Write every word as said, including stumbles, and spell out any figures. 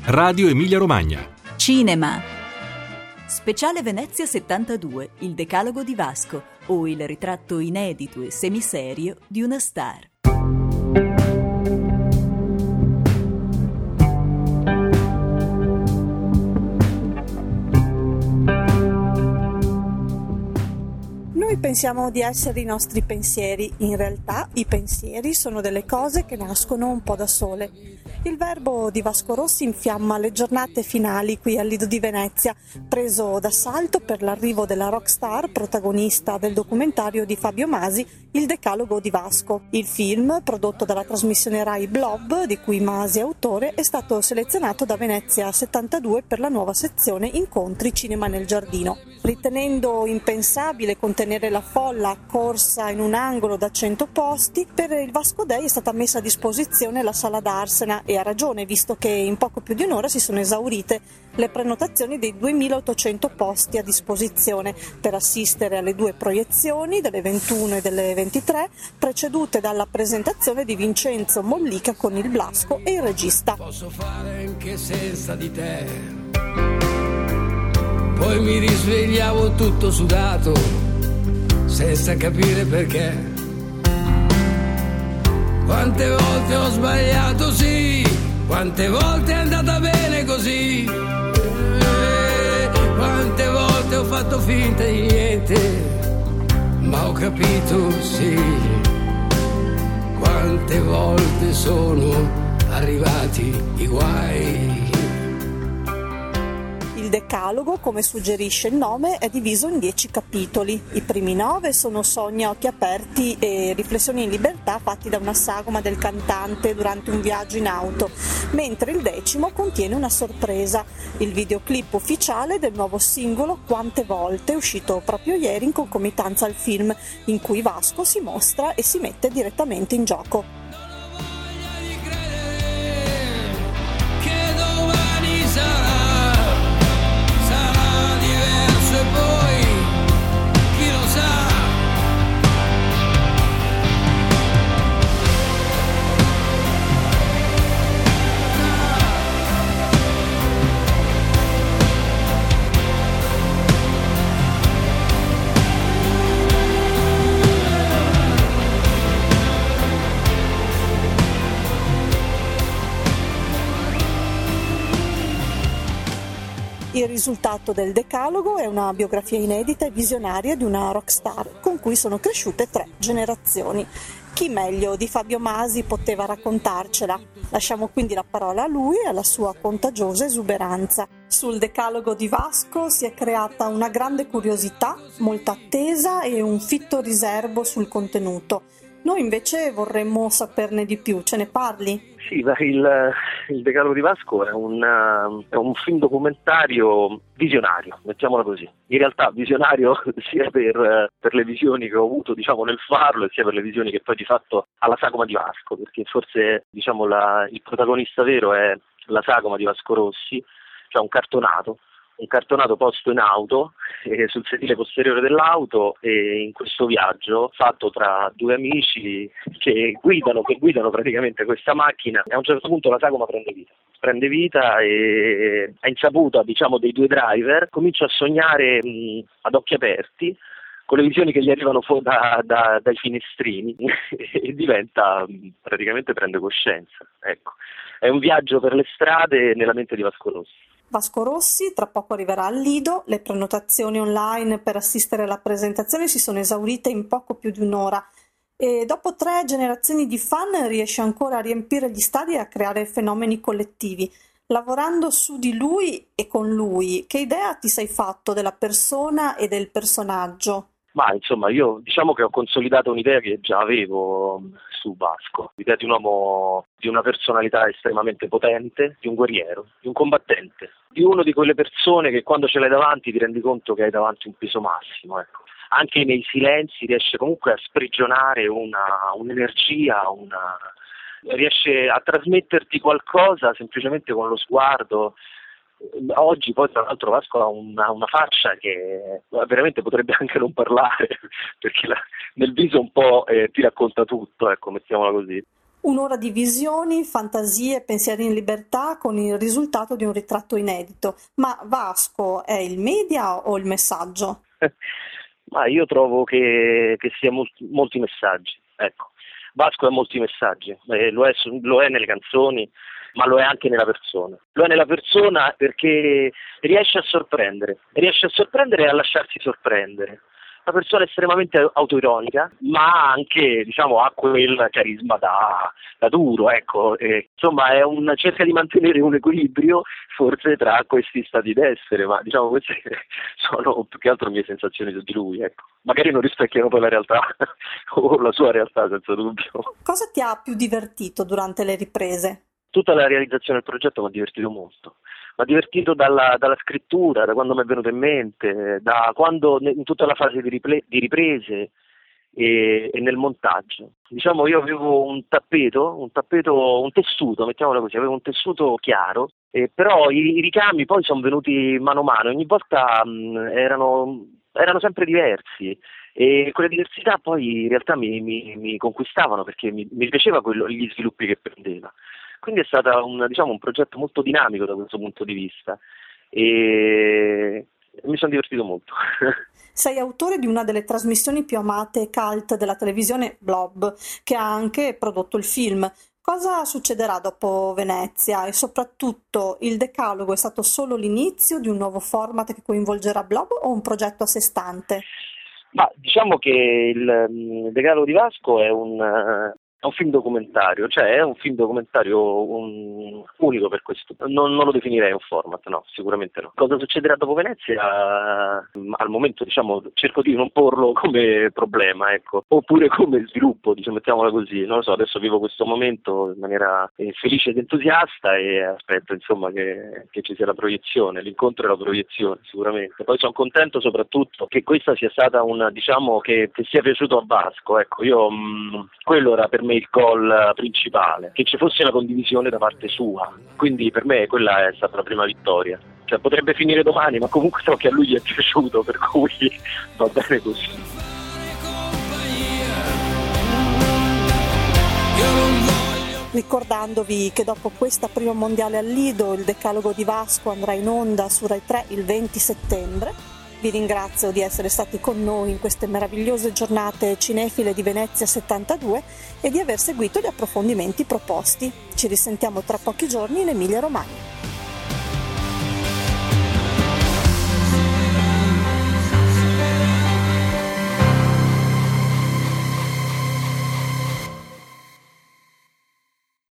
Radio Emilia Romagna. Cinema. Speciale Venezia settantadue, il decalogo di Vasco, o il ritratto inedito e semiserio di una star. Noi pensiamo di essere i nostri pensieri, in realtà i pensieri sono delle cose che nascono un po' da sole. Il verbo di Vasco Rossi infiamma le giornate finali qui al Lido di Venezia, preso d'assalto per l'arrivo della rockstar protagonista del documentario di Fabio Masi, Il decalogo di Vasco. Il film, prodotto dalla trasmissione Rai Blob, di cui Masi è autore, è stato selezionato da Venezia settantadue per la nuova sezione Incontri Cinema nel Giardino. Ritenendo impensabile contenere la folla accorsa in un angolo da cento posti, per il Vasco Day è stata messa a disposizione la sala d'Arsena, e ha ragione, visto che in poco più di un'ora si sono esaurite le prenotazioni dei duemilaottocento posti a disposizione per assistere alle due proiezioni delle ventuno e delle ventitré, precedute dalla presentazione di Vincenzo Mollica con il Blasco e il regista. Posso fare anche senza di te. Poi mi risvegliavo tutto sudato, senza capire perché. Quante volte ho sbagliato, sì, quante volte è andata bene così, eh, quante volte ho fatto finta di niente, ma ho capito, sì, quante volte sono arrivati i guai. Il decalogo, come suggerisce il nome, è diviso in dieci capitoli. I primi nove sono sogni a occhi aperti e riflessioni in libertà fatti da una sagoma del cantante durante un viaggio in auto, mentre il decimo contiene una sorpresa, il videoclip ufficiale del nuovo singolo Quante volte, uscito proprio ieri in concomitanza al film, in cui Vasco si mostra e si mette direttamente in gioco. Il risultato del decalogo è una biografia inedita e visionaria di una rockstar con cui sono cresciute tre generazioni. Chi meglio di Fabio Masi poteva raccontarcela? Lasciamo quindi la parola a lui e alla sua contagiosa esuberanza. Sul decalogo di Vasco si è creata una grande curiosità, molta attesa e un fitto riserbo sul contenuto. Noi invece vorremmo saperne di più, ce ne parli? Sì, il, il Decalogo di Vasco è un, è un film documentario visionario, mettiamola così. In realtà visionario sia per, per le visioni che ho avuto, diciamo, nel farlo, e sia per le visioni che poi di fatto ha la sagoma di Vasco, perché forse, diciamo, la, il protagonista vero è la sagoma di Vasco Rossi, cioè un cartonato. un cartonato posto in auto, eh, sul sedile posteriore dell'auto, e in questo viaggio fatto tra due amici che guidano, che guidano praticamente questa macchina, a un certo punto la sagoma prende vita. Prende vita e a insaputa, diciamo, dei due driver comincia a sognare mh, ad occhi aperti, con le visioni che gli arrivano fuori da, da, dai finestrini e diventa, praticamente prende coscienza. Ecco, è un viaggio per le strade nella mente di Vasco Rossi. Vasco Rossi tra poco arriverà al Lido, le prenotazioni online per assistere alla presentazione si sono esaurite in poco più di un'ora e dopo tre generazioni di fan riesce ancora a riempire gli stadi e a creare fenomeni collettivi. Lavorando su di lui e con lui, che idea ti sei fatto della persona e del personaggio? Ma insomma, io diciamo che ho consolidato un'idea che già avevo su Vasco, l'idea di un uomo di una personalità estremamente potente, di un guerriero, di un combattente, di uno di quelle persone che quando ce l'hai davanti ti rendi conto che hai davanti un peso massimo, ecco. Anche nei silenzi riesce comunque a sprigionare una, un'energia, una, riesce a trasmetterti qualcosa semplicemente con lo sguardo. Oggi poi tra l'altro Vasco ha una, una faccia che veramente potrebbe anche non parlare, perché la, nel viso un po' eh, ti racconta tutto, ecco, mettiamola così. Un'ora di visioni, fantasie, pensieri in libertà con il risultato di un ritratto inedito. Ma Vasco è il media o il messaggio? Ma io trovo che, che sia molti, molti messaggi, ecco. Vasco ha molti messaggi, eh, lo, è, lo è nelle canzoni, ma lo è anche nella persona. Lo è nella persona perché riesce a sorprendere, riesce a sorprendere e a lasciarsi sorprendere. Una persona estremamente autoironica, ma anche, diciamo, ha quel carisma da, da duro, ecco. E, insomma, è un, cerca di mantenere un equilibrio forse tra questi stati d'essere, ma diciamo queste sono più che altro mie sensazioni su di lui, ecco. Magari non rispecchiano poi la realtà o la sua realtà, senza dubbio. Cosa ti ha più divertito durante le riprese? Tutta la realizzazione del progetto mi ha divertito molto. Mi ha divertito dalla, dalla scrittura, da quando mi è venuto in mente, da quando in tutta la fase di, riple, di riprese e, e nel montaggio. Diciamo, io avevo un tappeto, un tappeto, un tessuto, mettiamolo così, avevo un tessuto chiaro, eh, però i, i ricami poi sono venuti mano a mano, ogni volta mh, erano, erano sempre diversi. E quelle diversità poi in realtà mi, mi, mi conquistavano perché mi, mi piaceva quello, gli sviluppi che prendeva. Quindi è stato un, diciamo, un progetto molto dinamico da questo punto di vista e mi sono divertito molto. Sei autore di una delle trasmissioni più amate e cult della televisione, Blob, che ha anche prodotto il film. Cosa succederà dopo Venezia e soprattutto il Decalogo è stato solo l'inizio di un nuovo format che coinvolgerà Blob o un progetto a sé stante? Ma diciamo che il Decalogo di Vasco è un... È un film documentario, cioè è un film documentario un, unico per questo. Non, non lo definirei un format, no, sicuramente no. Cosa succederà dopo Venezia? Al momento, diciamo, cerco di non porlo come problema, ecco, oppure come sviluppo, diciamo, mettiamola così. Non lo so, adesso vivo questo momento in maniera felice ed entusiasta e aspetto, insomma, che, che ci sia la proiezione, l'incontro e la proiezione, sicuramente. Poi sono contento soprattutto che questa sia stata una, diciamo, che, che sia piaciuto a Vasco, ecco, io mh, quello era per me il goal principale, che ci fosse la condivisione da parte sua, quindi per me quella è stata la prima vittoria. Cioè potrebbe finire domani, ma comunque so che a lui gli è piaciuto, per cui va bene così. Ricordandovi che dopo questa prima mondiale al Lido il Decalogo di Vasco andrà in onda su Rai tre il venti settembre. Vi ringrazio di essere stati con noi in queste meravigliose giornate cinefile di Venezia settantadue e di aver seguito gli approfondimenti proposti. Ci risentiamo tra pochi giorni in Emilia Romagna.